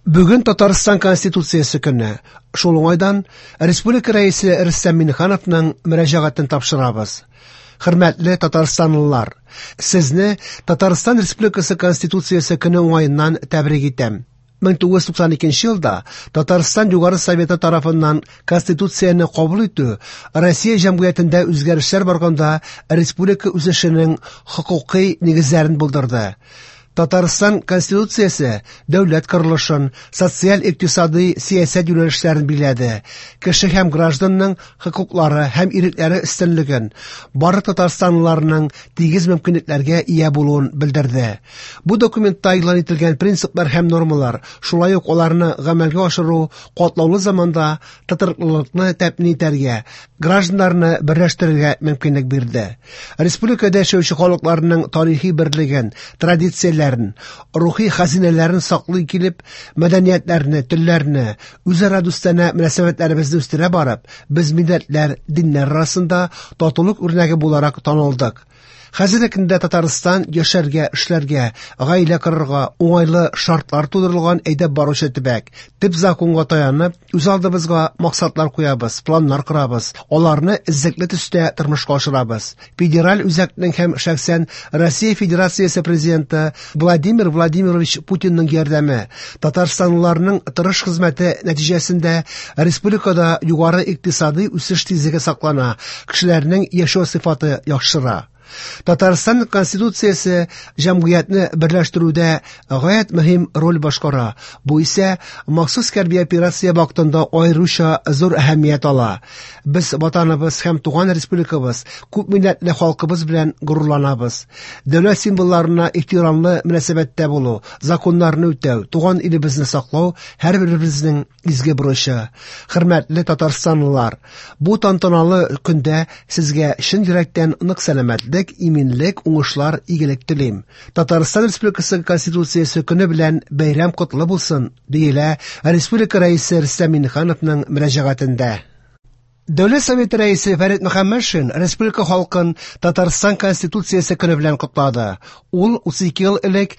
Бүген Татарстан Конституциясе көне. Шул уңайдан Республика рәисе Рөстәм Миңнехановның мөрәҗәгатен тапшырабыз. Хөрмәтле татарстанлылар, сезне Татарстан Республикасы Конституциясе көне уңаеннан тәбрик итәм. 1992 елда Татарстан Югары Советы тарафыннан Конституцияны кабул итү Россия җәмгыятендә үзгәрешләр барганда республика үсешенең хокукый нигезләрен булдырды. Татарстан Конституциясе дәүләт корылышын, социаль-икътисади сиясәт юнәлешләрен биләде. Кеше һәм гражданның хокуклары һәм ирекләре өстенлеген, барлык татарстанлыларның тигез мөмкинлекләргә ия булуын белдерде. Бу документта игълан ителгән принциплар һәм нормалар, шулай ук аларны гамәлгә ашыру катлаулы заманда татарлыкны тәэмин итәргә, гражданнарны берләштерергә мөмкинлек бирде. Республикада яшәүче халыкларның тарихи берлеген, традицияләрен, рухи хазинәләрен саклый килеп, мәдәниятләрне, телләрне, үзара дустанә мөнәсәбәтләребезне үстерә барып, без милләтләр, диннәр арасында татулык үрнәге буларак танылдык. Хәзерге көндә Татарстан яшәргә, эшләргә, гаилә корырга уңайлы шартлар тудырылган әйдәп баручы төбәк. Төп законга таянып, үз алдыбызга максатлар куябыз, планнар корабыз, аларны иззекле төстә тормышка ашырабыз. Федераль үзәкнең һәм шәхсән Россия Федерациясе президенты Владимир Владимирович Путинның ярдәме, татарстанлыларның тырыш хезмәте нәтиҗәсендә республикада югары икътисади үсеш тизлеге саклана, кешеләрнең яшәү сыйфаты яхшыра. Татарстан Конституциясе җәмгыятьне берләштерүдә гаять мөһим роль башкара. Бу исә махсус хәрби операция вакытында аеруча зур әһәмият ала. Без ватаныбыз һәм туган республикабыз, күп милләтле халкыбыз белән горурланабыз. Дәүләт символларына ихтирамлы мөнәсәбәттә булу, законнарны үтәү, туган илебезне саклау һәрберебезнең изге бурычы. Хөрмәтле татарстанлылар, бу тантаналы көндә сезгә чын йөрәктән нык сәламәтлек, иминлек, уңышлар, игелек телим. Татарстан Республикасы Конституциясе көне белән бәйрәм котлы булсын, диелә Республика рәисе Рөстәм Миңнехановның мөрәҗәгатендә. Дәүләт Советы рәисе Фәрит Мөхәммәтшин республика халкын Татарстан Конституциясе көне белән котлады. Ул 32 ел элек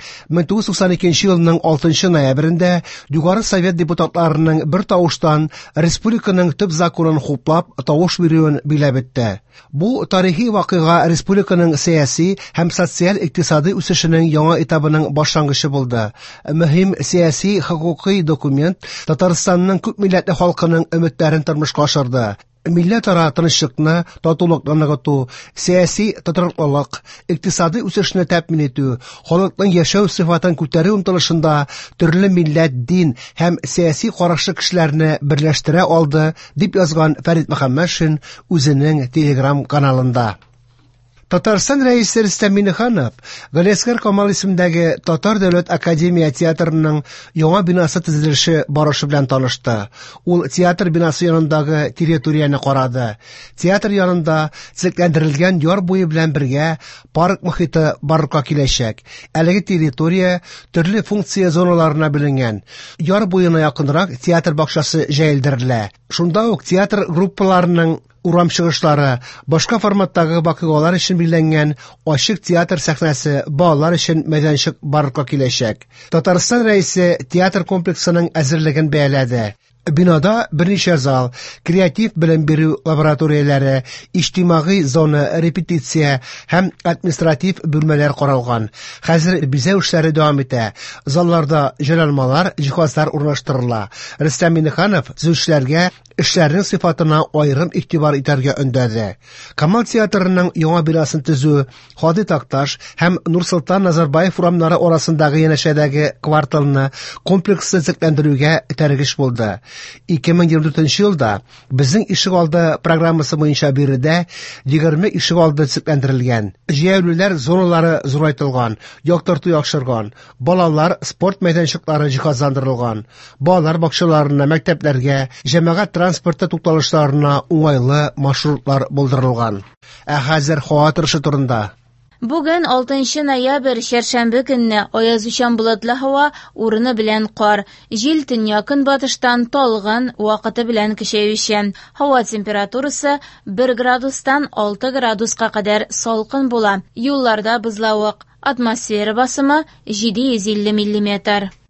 1992 елның 6 ноябрендә Югары Совет депутатларының бер тавыштан республиканың төп законын хуплап тавыш бирүен биләп үтте. Бу тарихи вакыйга республиканың сәяси һәм социаль-икътисади үсешенең яңа этабының башлангычы булды. Мөһим сәяси хокукый документ Татарстанның күп милләтле халкының өметләрен тормышка ашырды. Милләтара тынычлыкны, татулыкны ныгыту, сәяси тотрыклылык, икътисади үсешне тәэмин итү, халыкның яшәү сыйфатын күтәрү омтылышында төрле милләт, дин һәм сәяси карашлы кешеләрне берләштерә алды, дип язган Фәрит Мөхәммәтшин үзенең Telegram каналында. Татарстан рәисе Рөстәм Миңнеханов Галиәсгар Камал исемендәге Татар дәүләт академия театрының яңа бинасы төзелеше барышы белән танышты. Ул театр бинасы янындагы территорияны карады. Театр янында төзекләндерелгән яр буе белән бергә парк мохиты барлыкка киләчәк. Әлеге территория төрле функция зоналарына бүленгән. Яр буена якынрак театр бакчасы җәелдерелә. Шунда ук театр группаларының урам чыгышлары, башка форматтагы вакыйгалар өчен билгеләнгән ачык театр сәхнәсе, балалар өчен мәйданчык барлыкка киләчәк. Татарстан рәисе театр комплексының әзерлеген бәяләде. Бинада берничә зал, креатив белем бирү лабораторияләре, иҗтимагый зона, репетиция һәм административ бүлмәләр каралган. Хәзер бизәү эшләре дәвам итә. Залларда җайланмалар, җиһазлар урнаштырыла. Рөстәм Миңнеханов төзүчеләргә эшләрнең сыйфатына аерым игътибар итәргә өндәде. Камал театрының яңа бинасын төзү, Хади Такташ һәм Нурсултан Назарбаев урамнары арасындагы янәшәдәге кварталны комплекслы төзекләндерүгә этәргеч булды. 2024 елда безнең ишегалды программасы буенча биредә 20 ишегалды төзекләндерелгән. Җәяүлеләр зоналары зурайтылган, яктырту яхшырган, балалар спорт мәйданчыклары җиһазландырылган, балалар бакчаларына, мәктәпләргә, җәмәгать транспорты тукталышларына уңайлы маршрутлар булдырылган. Хәзер һава торышы турында. Бүген 6 ноябрь чәршәмбе көнне аязучан болытлы һава, урыны белән кар. Җил төньяк-көнбатыштан талган вакыты белән көчәючән. Һава температурасы 1 градустан 6 градуска кадәр салкын була. Юлларда бозлавык. Атмосфера басымы 750 мм.